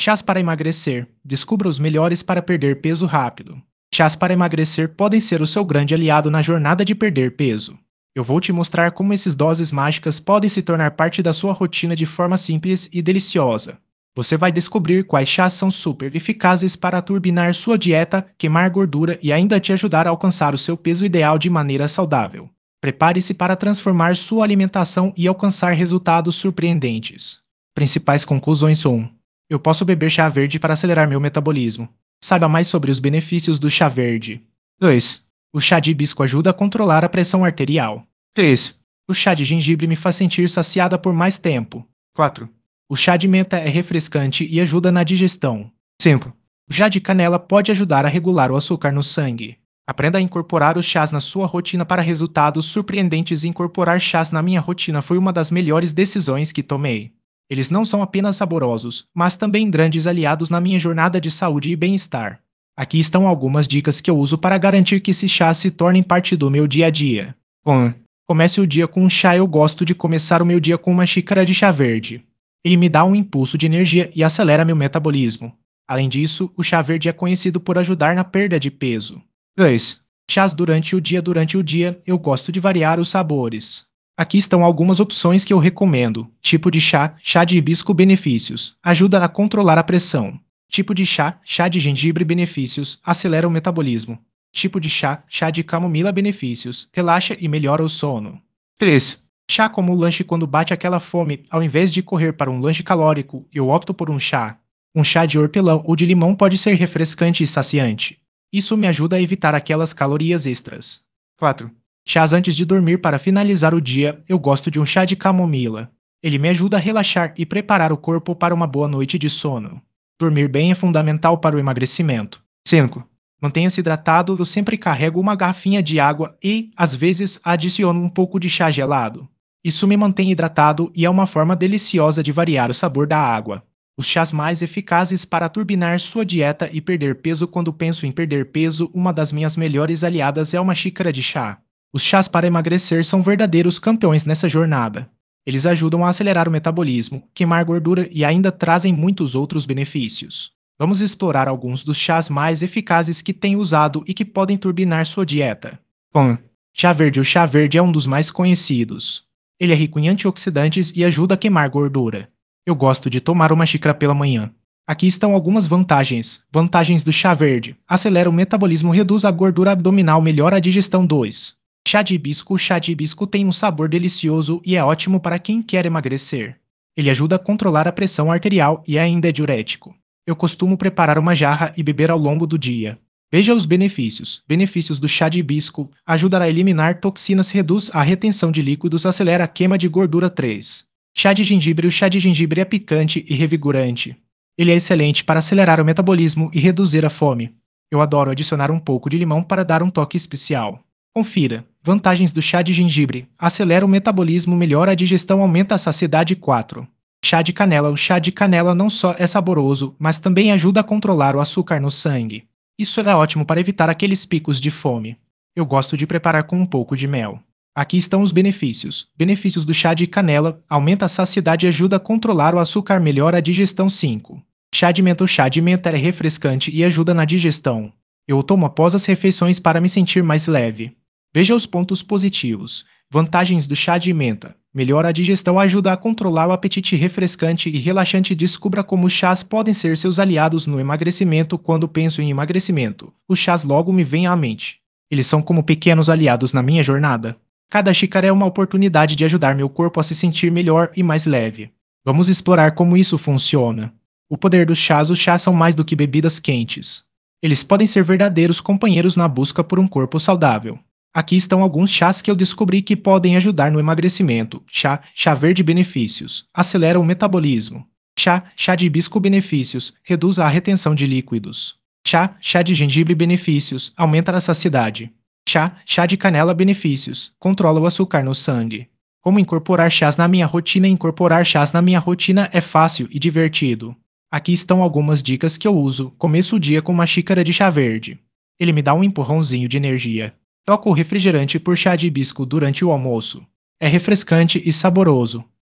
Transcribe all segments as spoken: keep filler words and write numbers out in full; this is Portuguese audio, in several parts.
Chás para emagrecer. Descubra os melhores para perder peso rápido. Chás para emagrecer podem ser o seu grande aliado na jornada de perder peso. Eu vou te mostrar como essas doses mágicas podem se tornar parte da sua rotina de forma simples e deliciosa. Você vai descobrir quais chás são super eficazes para turbinar sua dieta, queimar gordura e ainda te ajudar a alcançar o seu peso ideal de maneira saudável. Prepare-se para transformar sua alimentação e alcançar resultados surpreendentes. Principais conclusões um. Eu posso beber chá verde para acelerar meu metabolismo. Saiba mais sobre os benefícios do chá verde. dois. O chá de hibisco ajuda a controlar a pressão arterial. três. O chá de gengibre me faz sentir saciada por mais tempo. quatro. O chá de menta é refrescante e ajuda na digestão. cinco. O chá de canela pode ajudar a regular o açúcar no sangue. Aprenda a incorporar os chás na sua rotina para resultados surpreendentes. Incorporar chás na minha rotina foi uma das melhores decisões que tomei. Eles não são apenas saborosos, mas também grandes aliados na minha jornada de saúde e bem-estar. Aqui estão algumas dicas que eu uso para garantir que esses chás se tornem parte do meu dia a dia. um. Comece o dia com um chá. Eu gosto de começar o meu dia com uma xícara de chá verde. Ele me dá um impulso de energia e acelera meu metabolismo. Além disso, o chá verde é conhecido por ajudar na perda de peso. dois. Chás durante o dia. Durante o dia, eu gosto de variar os sabores. Aqui estão algumas opções que eu recomendo. Tipo de chá, chá de hibisco. Benefícios: ajuda a controlar a pressão. Tipo de chá, chá de gengibre. Benefícios: acelera o metabolismo. Tipo de chá, chá de camomila. Benefícios: relaxa e melhora o sono. três. Chá como lanche. Quando bate aquela fome, ao invés de correr para um lanche calórico, eu opto por um chá. Um chá de hortelã ou de limão pode ser refrescante e saciante. Isso me ajuda a evitar aquelas calorias extras. quatro. Chás antes de dormir. Para finalizar o dia, eu gosto de um chá de camomila. Ele me ajuda a relaxar e preparar o corpo para uma boa noite de sono. Dormir bem é fundamental para o emagrecimento. cinco. Mantenha-se hidratado. Eu sempre carrego uma garrafinha de água e, às vezes, adiciono um pouco de chá gelado. Isso me mantém hidratado e é uma forma deliciosa de variar o sabor da água. Os chás mais eficazes para turbinar sua dieta e perder peso. Quando penso em perder peso, uma das minhas melhores aliadas é uma xícara de chá. Os chás para emagrecer são verdadeiros campeões nessa jornada. Eles ajudam a acelerar o metabolismo, queimar gordura e ainda trazem muitos outros benefícios. Vamos explorar alguns dos chás mais eficazes que tenho usado e que podem turbinar sua dieta. um. Chá verde. O chá verde é um dos mais conhecidos. Ele é rico em antioxidantes e ajuda a queimar gordura. Eu gosto de tomar uma xícara pela manhã. Aqui estão algumas vantagens. Vantagens do chá verde: acelera o metabolismo, reduz a gordura abdominal, melhora a digestão. dois. Chá de hibisco. O chá de hibisco tem um sabor delicioso e é ótimo para quem quer emagrecer. Ele ajuda a controlar a pressão arterial e ainda é diurético. Eu costumo preparar uma jarra e beber ao longo do dia. Veja os benefícios. Benefícios do chá de hibisco: ajuda a eliminar toxinas, reduz a retenção de líquidos, acelera a queima de gordura. três. Chá de gengibre. O chá de gengibre é picante e revigorante. Ele é excelente para acelerar o metabolismo e reduzir a fome. Eu adoro adicionar um pouco de limão para dar um toque especial. Confira. Vantagens do chá de gengibre: acelera o metabolismo, melhora a digestão, aumenta a saciedade. quatro. Chá de canela. O chá de canela não só é saboroso, mas também ajuda a controlar o açúcar no sangue. Isso é ótimo para evitar aqueles picos de fome. Eu gosto de preparar com um pouco de mel. Aqui estão os benefícios. Benefícios do chá de canela: aumenta a saciedade e ajuda a controlar o açúcar, melhora a digestão. cinco. Chá de menta. O chá de menta é refrescante e ajuda na digestão. Eu o tomo após as refeições para me sentir mais leve. Veja os pontos positivos. Vantagens do chá de menta: melhora a digestão, ajuda a controlar o apetite, refrescante e relaxante. Descubra como os chás podem ser seus aliados no emagrecimento. Quando penso em emagrecimento, os chás logo me vêm à mente. Eles são como pequenos aliados na minha jornada. Cada xícara é uma oportunidade de ajudar meu corpo a se sentir melhor e mais leve. Vamos explorar como isso funciona. O poder dos chás. Os chás são mais do que bebidas quentes. Eles podem ser verdadeiros companheiros na busca por um corpo saudável. Aqui estão alguns chás que eu descobri que podem ajudar no emagrecimento. Chá, chá verde. Benefícios: acelera o metabolismo. Chá, chá de hibisco. Benefícios: reduz a retenção de líquidos. Chá, chá de gengibre. Benefícios: aumenta a saciedade. Chá, chá de canela. Benefícios: controla o açúcar no sangue. Como incorporar chás na minha rotina? Incorporar chás na minha rotina é fácil e divertido. Aqui estão algumas dicas que eu uso. Começo o dia com uma xícara de chá verde. Ele me dá um empurrãozinho de energia. Troco o refrigerante por chá de hibisco durante o almoço. É refrescante e saboroso.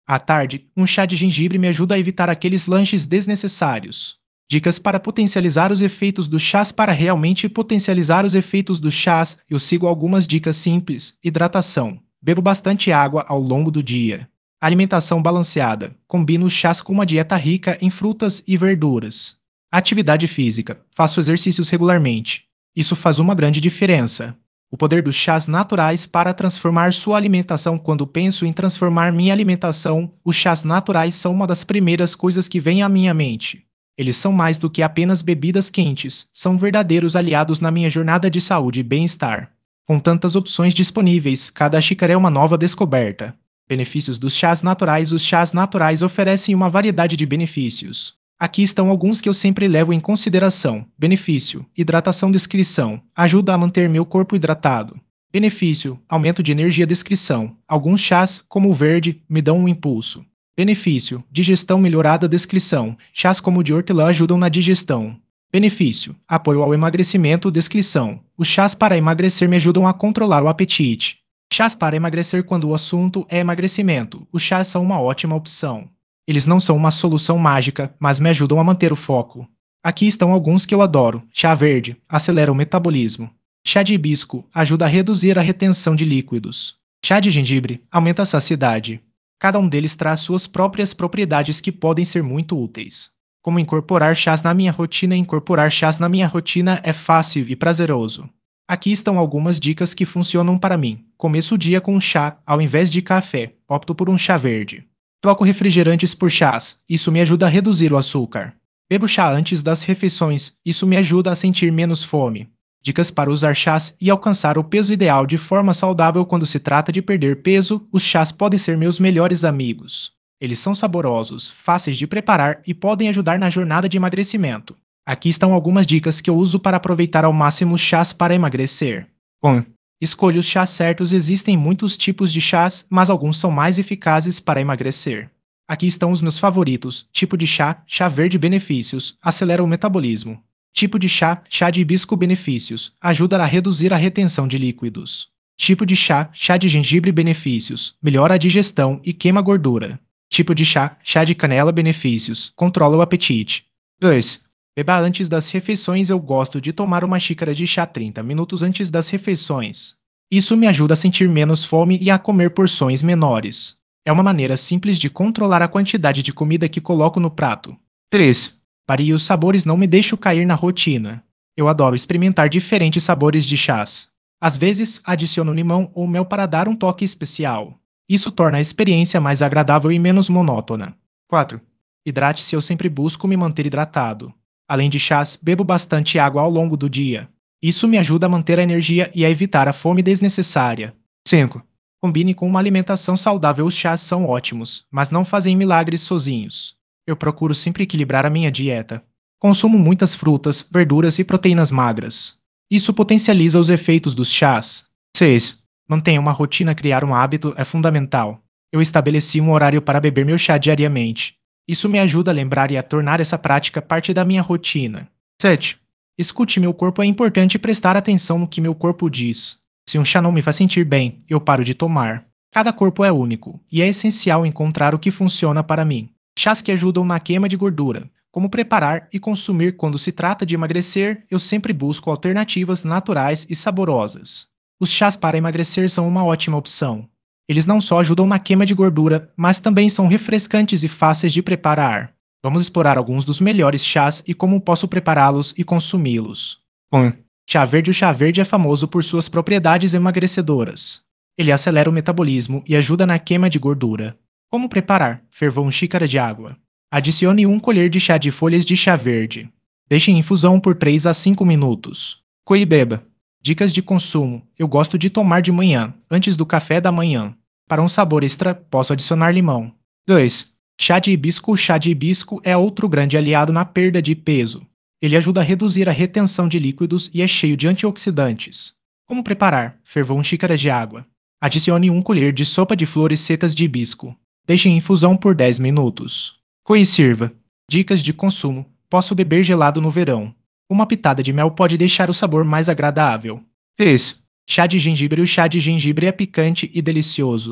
À tarde, um chá de gengibre me ajuda a evitar aqueles lanches desnecessários. Dicas para potencializar os efeitos dos chás. Para realmente potencializar os efeitos dos chás, eu sigo algumas dicas simples. Hidratação. Bebo bastante água ao longo do dia. Alimentação balanceada. Combino os chás com uma dieta rica em frutas e verduras. Atividade física. Faço exercícios regularmente. Isso faz uma grande diferença. O poder dos chás naturais para transformar sua alimentação. Quando penso em transformar minha alimentação, os chás naturais são uma das primeiras coisas que vem à minha mente. Eles são mais do que apenas bebidas quentes, são verdadeiros aliados na minha jornada de saúde e bem-estar. Com tantas opções disponíveis, cada xícara é uma nova descoberta. Benefícios dos chás naturais. Os chás naturais oferecem uma variedade de benefícios. Aqui estão alguns que eu sempre levo em consideração. Benefício: hidratação. Descrição: ajuda a manter meu corpo hidratado. Benefício: aumento de energia. Descrição: alguns chás, como o verde, me dão um impulso. Benefício: digestão melhorada. Descrição: chás como o de hortelã ajudam na digestão. Benefício: apoio ao emagrecimento. Descrição: os chás para emagrecer me ajudam a controlar o apetite. Chás para emagrecer. Quando o assunto é emagrecimento, os chás são uma ótima opção. Eles não são uma solução mágica, mas me ajudam a manter o foco. Aqui estão alguns que eu adoro. Chá verde: acelera o metabolismo. Chá de hibisco: ajuda a reduzir a retenção de líquidos. Chá de gengibre: aumenta a saciedade. Cada um deles traz suas próprias propriedades que podem ser muito úteis. Como incorporar chás na minha rotina? Incorporar chás na minha rotina é fácil e prazeroso. Aqui estão algumas dicas que funcionam para mim. Começo o dia com um chá, ao invés de café. Opto por um chá verde. Troco refrigerantes por chás, isso me ajuda a reduzir o açúcar. Bebo chá antes das refeições, isso me ajuda a sentir menos fome. Dicas para usar chás e alcançar o peso ideal de forma saudável. Quando se trata de perder peso, os chás podem ser meus melhores amigos. Eles são saborosos, fáceis de preparar e podem ajudar na jornada de emagrecimento. Aqui estão algumas dicas que eu uso para aproveitar ao máximo os chás para emagrecer. um. Escolha os chás certos. Existem muitos tipos de chás, mas alguns são mais eficazes para emagrecer. Aqui estão os meus favoritos. Tipo de chá: chá verde. Benefícios: acelera o metabolismo. Tipo de chá: chá de hibisco. Benefícios: ajuda a reduzir a retenção de líquidos. Tipo de chá: chá de gengibre. Benefícios: melhora a digestão e queima gordura. Tipo de chá: chá de canela. Benefícios: controla o apetite. dois. Beba antes das refeições. Eu gosto de tomar uma xícara de chá trinta minutos antes das refeições. Isso me ajuda a sentir menos fome e a comer porções menores. É uma maneira simples de controlar a quantidade de comida que coloco no prato. três. Varie os sabores. Não me deixo cair na rotina. Eu adoro experimentar diferentes sabores de chás. Às vezes, adiciono limão ou mel para dar um toque especial. Isso torna a experiência mais agradável e menos monótona. quatro. Hidrate-se. Eu sempre busco me manter hidratado. Além de chás, bebo bastante água ao longo do dia. Isso me ajuda a manter a energia e a evitar a fome desnecessária. cinco. Combine com uma alimentação saudável. Os chás são ótimos, mas não fazem milagres sozinhos. Eu procuro sempre equilibrar a minha dieta. Consumo muitas frutas, verduras e proteínas magras. Isso potencializa os efeitos dos chás. seis. Mantenha uma rotina. Criar um hábito é fundamental. Eu estabeleci um horário para beber meu chá diariamente. Isso me ajuda a lembrar e a tornar essa prática parte da minha rotina. sete. Escute meu corpo. É importante prestar atenção no que meu corpo diz. Se um chá não me faz sentir bem, eu paro de tomar. Cada corpo é único, e é essencial encontrar o que funciona para mim. Chás que ajudam na queima de gordura. Como preparar e consumir? Quando se trata de emagrecer, eu sempre busco alternativas naturais e saborosas. Os chás para emagrecer são uma ótima opção. Eles não só ajudam na queima de gordura, mas também são refrescantes e fáceis de preparar. Vamos explorar alguns dos melhores chás e como posso prepará-los e consumi-los. um. Chá verde. O chá verde é famoso por suas propriedades emagrecedoras. Ele acelera o metabolismo e ajuda na queima de gordura. Como preparar? Ferva uma xícara de água. Adicione uma colher de chá de folhas de chá verde. Deixe em infusão por três a cinco minutos. Coe e beba. Dicas de consumo. Eu gosto de tomar de manhã, antes do café da manhã. Para um sabor extra, posso adicionar limão. dois. Chá de hibisco. O chá de hibisco é outro grande aliado na perda de peso. Ele ajuda a reduzir a retenção de líquidos e é cheio de antioxidantes. Como preparar? Ferva uma xícara de água. Adicione uma colher de sopa de flores secas de hibisco. Deixe em infusão por dez minutos. Coe e sirva. Dicas de consumo. Posso beber gelado no verão. Uma pitada de mel pode deixar o sabor mais agradável. três. Chá de gengibre. O chá de gengibre é picante e delicioso.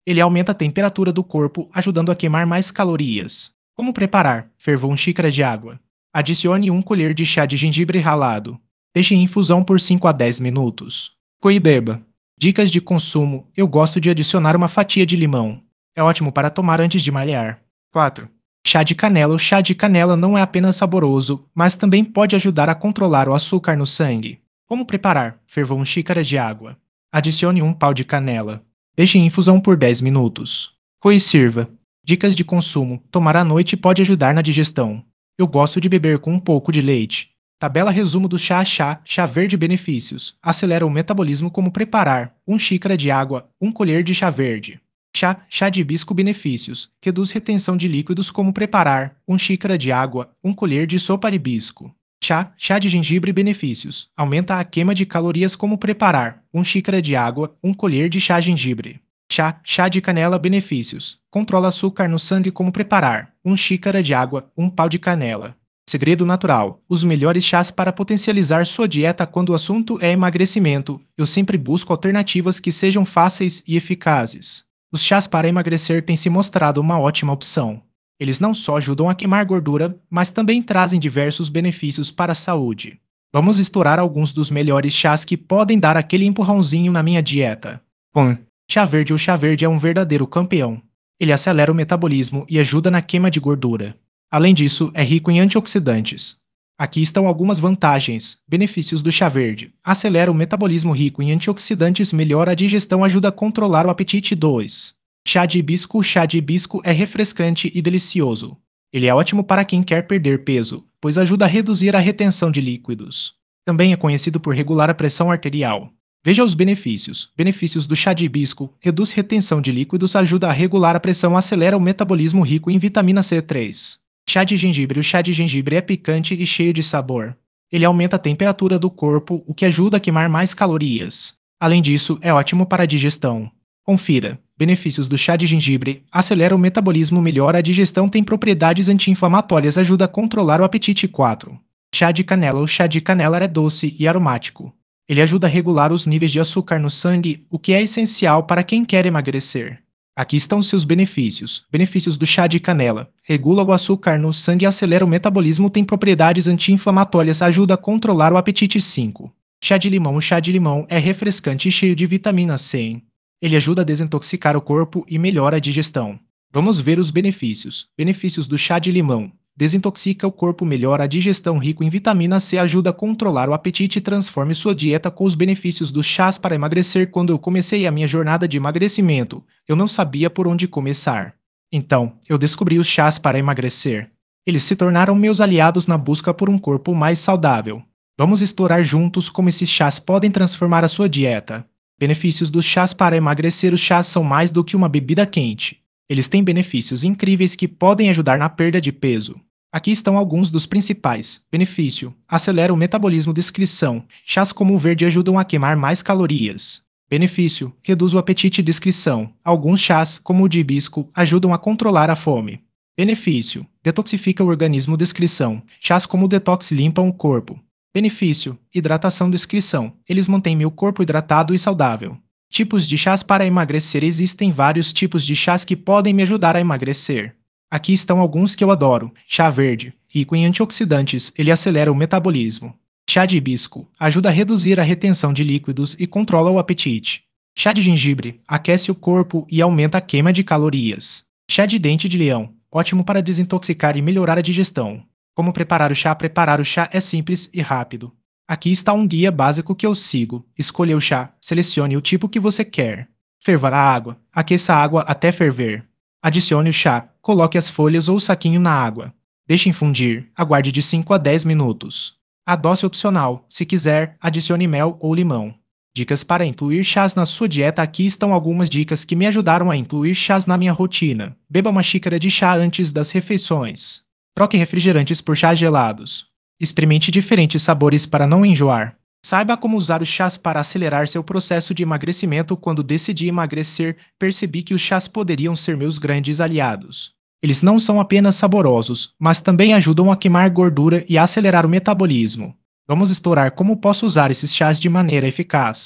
Ele aumenta a temperatura do corpo, ajudando a queimar mais calorias. Como preparar? Ferva uma xícara de água. Adicione uma colher de chá de gengibre ralado. Deixe em infusão por cinco a dez minutos. Coe e beba. Dicas de consumo: eu gosto de adicionar uma fatia de limão. É ótimo para tomar antes de malhar. quatro. Chá de canela. O chá de canela não é apenas saboroso, mas também pode ajudar a controlar o açúcar no sangue. Como preparar? Ferva uma xícara de água. Adicione um pau de canela. Deixe em infusão por dez minutos. Coe e sirva. Dicas de consumo: tomar à noite pode ajudar na digestão. Eu gosto de beber com um pouco de leite. Tabela resumo do chá chá, chá verde benefícios. Acelera o metabolismo. Como preparar? uma xícara de água, uma colher de chá verde. Chá, chá de hibisco benefícios. Reduz retenção de líquidos. Como preparar? uma xícara de água, uma colher de sopa de hibisco. Chá, chá de gengibre benefícios. Aumenta a queima de calorias. Como preparar? uma xícara de água, uma colher de chá gengibre. Chá, chá de canela benefícios. Controla açúcar no sangue. Como preparar? uma xícara de água, um pau de canela. Segredo natural: os melhores chás para potencializar sua dieta. Quando o assunto é emagrecimento, eu sempre busco alternativas que sejam fáceis e eficazes. Os chás para emagrecer têm se mostrado uma ótima opção. Eles não só ajudam a queimar gordura, mas também trazem diversos benefícios para a saúde. Vamos explorar alguns dos melhores chás que podem dar aquele empurrãozinho na minha dieta. um. Chá verde. O chá verde é um verdadeiro campeão. Ele acelera o metabolismo e ajuda na queima de gordura. Além disso, é rico em antioxidantes. Aqui estão algumas vantagens. Benefícios do chá verde: acelera o metabolismo. Rico em antioxidantes, melhora a digestão, ajuda a controlar o apetite. dois. Chá de hibisco. O chá de hibisco é refrescante e delicioso. Ele é ótimo para quem quer perder peso, pois ajuda a reduzir a retenção de líquidos. Também é conhecido por regular a pressão arterial. Veja os benefícios. Benefícios do chá de hibisco: reduz retenção de líquidos, ajuda a regular a pressão, acelera o metabolismo. Rico em vitamina C. três. Chá de gengibre. O chá de gengibre é picante e cheio de sabor. Ele aumenta a temperatura do corpo, o que ajuda a queimar mais calorias. Além disso, é ótimo para a digestão. Confira. Benefícios do chá de gengibre: acelera o metabolismo, melhora a digestão, tem propriedades anti-inflamatórias, ajuda a controlar o apetite. quatro. Chá de canela. O chá de canela é doce e aromático. Ele ajuda a regular os níveis de açúcar no sangue, o que é essencial para quem quer emagrecer. Aqui estão seus benefícios. Benefícios do chá de canela: regula o açúcar no sangue, acelera o metabolismo, tem propriedades anti-inflamatórias, ajuda a controlar o apetite. cinco. Chá de limão. O chá de limão é refrescante e cheio de vitamina C. Ele ajuda a desintoxicar o corpo e melhora a digestão. Vamos ver os benefícios. Benefícios do chá de limão: desintoxica o corpo, melhora a digestão, rico em vitamina C, ajuda a controlar o apetite e transforme sua dieta. Com os benefícios dos chás para emagrecer. Quando eu comecei a minha jornada de emagrecimento, eu não sabia por onde começar. Então, eu descobri os chás para emagrecer. Eles se tornaram meus aliados na busca por um corpo mais saudável. Vamos explorar juntos como esses chás podem transformar a sua dieta. Benefícios dos chás para emagrecer. Os chás são mais do que uma bebida quente. Eles têm benefícios incríveis que podem ajudar na perda de peso. Aqui estão alguns dos principais. Benefício: acelera o metabolismo. Descrição: chás como o verde ajudam a queimar mais calorias. Benefício: reduz o apetite. Descrição: alguns chás, como o de hibisco, ajudam a controlar a fome. Benefício: detoxifica o organismo. Descrição: chás como o detox limpam o corpo. Benefício: hidratação. Descrição: eles mantêm meu corpo hidratado e saudável. Tipos de chás para emagrecer. Existem vários tipos de chás que podem me ajudar a emagrecer. Aqui estão alguns que eu adoro. Chá verde: rico em antioxidantes, ele acelera o metabolismo. Chá de hibisco: ajuda a reduzir a retenção de líquidos e controla o apetite. Chá de gengibre: aquece o corpo e aumenta a queima de calorias. Chá de dente de leão: ótimo para desintoxicar e melhorar a digestão. Como preparar o chá? Preparar o chá é simples e rápido. Aqui está um guia básico que eu sigo. Escolha o chá, selecione o tipo que você quer. Ferva a água: aqueça a água até ferver. Adicione o chá, coloque as folhas ou o saquinho na água. Deixe infundir, aguarde de cinco a dez minutos. Adoce opcional: se quiser, adicione mel ou limão. Dicas para incluir chás na sua dieta. Aqui estão algumas dicas que me ajudaram a incluir chás na minha rotina. Beba uma xícara de chá antes das refeições. Troque refrigerantes por chás gelados. Experimente diferentes sabores para não enjoar. Saiba como usar os chás para acelerar seu processo de emagrecimento. Quando decidi emagrecer, percebi que os chás poderiam ser meus grandes aliados. Eles não são apenas saborosos, mas também ajudam a queimar gordura e a acelerar o metabolismo. Vamos explorar como posso usar esses chás de maneira eficaz.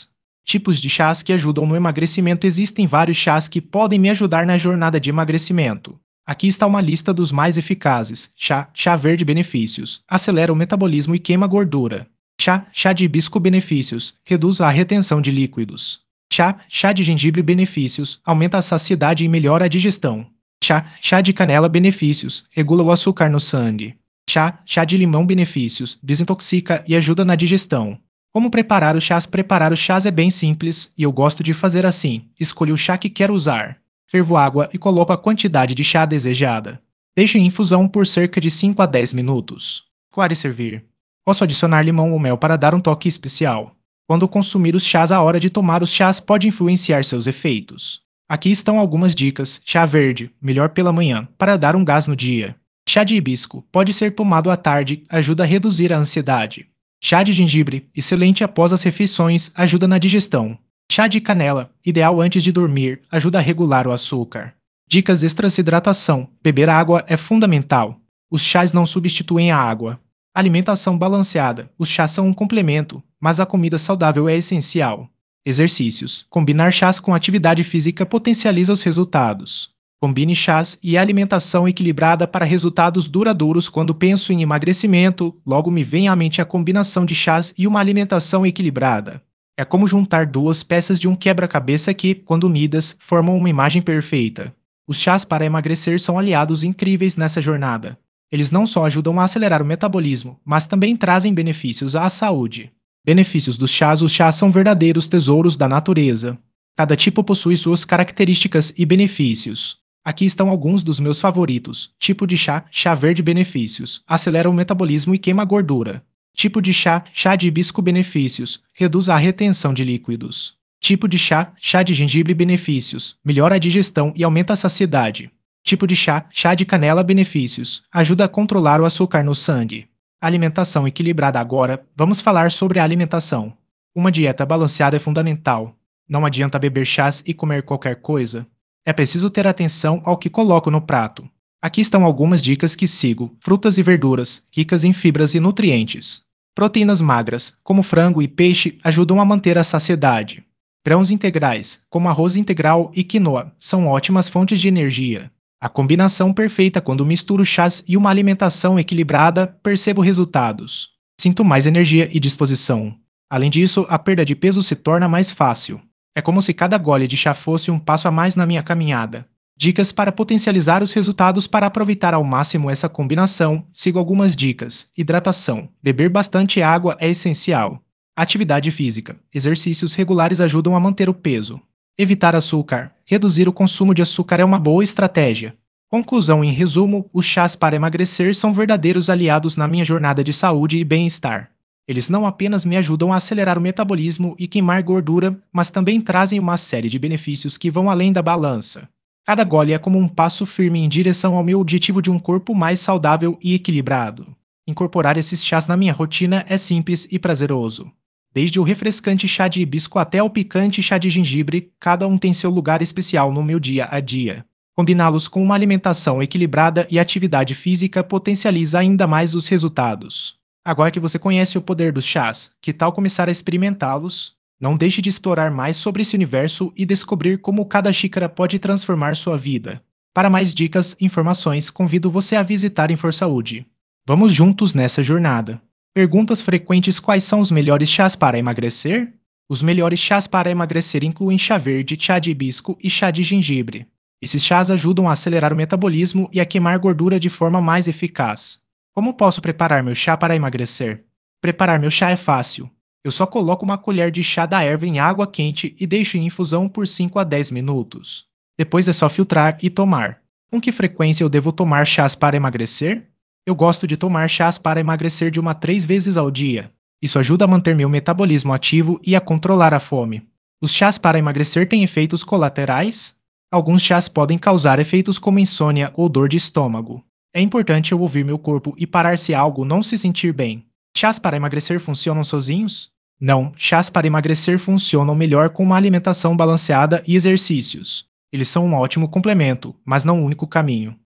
Tipos de chás que ajudam no emagrecimento. Existem vários chás que podem me ajudar na jornada de emagrecimento. Aqui está uma lista dos mais eficazes. Chá, chá verde benefícios. Acelera o metabolismo e queima gordura. Chá, chá de hibisco benefícios. Reduz a retenção de líquidos. Chá, chá de gengibre benefícios. Aumenta a saciedade e melhora a digestão. Chá, chá de canela benefícios. Regula o açúcar no sangue. Chá, chá de limão benefícios. Desintoxica e ajuda na digestão. Como preparar os chás? Preparar os chás é bem simples e eu gosto de fazer assim. Escolho o chá que quero usar. Fervo água e coloco a quantidade de chá desejada. Deixo em infusão por cerca de cinco a dez minutos. Coar e servir. Posso adicionar limão ou mel para dar um toque especial. Quando consumir os chás, a hora de tomar os chás pode influenciar seus efeitos. Aqui estão algumas dicas. Chá verde, melhor pela manhã, para dar um gás no dia. Chá de hibisco, pode ser tomado à tarde, ajuda a reduzir a ansiedade. Chá de gengibre, excelente após as refeições, ajuda na digestão. Chá de canela, ideal antes de dormir, ajuda a regular o açúcar. Dicas extras: hidratação. Beber água é fundamental. Os chás não substituem a água. Alimentação balanceada. Os chás são um complemento, mas a comida saudável é essencial. Exercícios. Combinar chás com atividade física potencializa os resultados. Combine chás e alimentação equilibrada para resultados duradouros. Quando penso em emagrecimento, logo me vem à mente a combinação de chás e uma alimentação equilibrada. É como juntar duas peças de um quebra-cabeça que, quando unidas, formam uma imagem perfeita. Os chás para emagrecer são aliados incríveis nessa jornada. Eles não só ajudam a acelerar o metabolismo, mas também trazem benefícios à saúde. Benefícios dos chás: os chás são verdadeiros tesouros da natureza. Cada tipo possui suas características e benefícios. Aqui estão alguns dos meus favoritos. Tipo de chá: chá verde benefícios. Acelera o metabolismo e queima gordura. Tipo de chá: chá de hibisco benefícios. Reduz a retenção de líquidos. Tipo de chá: chá de gengibre benefícios. Melhora a digestão e aumenta a saciedade. Tipo de chá: chá de canela benefícios. Ajuda a controlar o açúcar no sangue. Alimentação equilibrada. Agora, vamos falar sobre a alimentação. Uma dieta balanceada é fundamental. Não adianta beber chás e comer qualquer coisa. É preciso ter atenção ao que coloco no prato. Aqui estão algumas dicas que sigo. Frutas e verduras, ricas em fibras e nutrientes. Proteínas magras, como frango e peixe, ajudam a manter a saciedade. Grãos integrais, como arroz integral e quinoa, são ótimas fontes de energia. A combinação perfeita: quando misturo chás e uma alimentação equilibrada, percebo resultados. Sinto mais energia e disposição. Além disso, a perda de peso se torna mais fácil. É como se cada gole de chá fosse um passo a mais na minha caminhada. Dicas para potencializar os resultados. Para aproveitar ao máximo essa combinação, sigo algumas dicas. Hidratação. Beber bastante água é essencial. Atividade física. Exercícios regulares ajudam a manter o peso. Evitar açúcar. Reduzir o consumo de açúcar é uma boa estratégia. Conclusão: em resumo, os chás para emagrecer são verdadeiros aliados na minha jornada de saúde e bem-estar. Eles não apenas me ajudam a acelerar o metabolismo e queimar gordura, mas também trazem uma série de benefícios que vão além da balança. Cada gole é como um passo firme em direção ao meu objetivo de um corpo mais saudável e equilibrado. Incorporar esses chás na minha rotina é simples e prazeroso. Desde o refrescante chá de hibisco até o picante chá de gengibre, cada um tem seu lugar especial no meu dia a dia. Combiná-los com uma alimentação equilibrada e atividade física potencializa ainda mais os resultados. Agora que você conhece o poder dos chás, que tal começar a experimentá-los? Não deixe de explorar mais sobre esse universo e descobrir como cada xícara pode transformar sua vida. Para mais dicas e informações, convido você a visitar InforSaúde. Vamos juntos nessa jornada. Perguntas frequentes: quais são os melhores chás para emagrecer? Os melhores chás para emagrecer incluem chá verde, chá de hibisco e chá de gengibre. Esses chás ajudam a acelerar o metabolismo e a queimar gordura de forma mais eficaz. Como posso preparar meu chá para emagrecer? Preparar meu chá é fácil. Eu só coloco uma colher de chá da erva em água quente e deixo em infusão por cinco a dez minutos. Depois é só filtrar e tomar. Com que frequência eu devo tomar chás para emagrecer? Eu gosto de tomar chás para emagrecer de uma a três vezes ao dia. Isso ajuda a manter meu metabolismo ativo e a controlar a fome. Os chás para emagrecer têm efeitos colaterais? Alguns chás podem causar efeitos como insônia ou dor de estômago. É importante eu ouvir meu corpo e parar se algo não se sentir bem. Chás para emagrecer funcionam sozinhos? Não, chás para emagrecer funcionam melhor com uma alimentação balanceada e exercícios. Eles são um ótimo complemento, mas não o único caminho.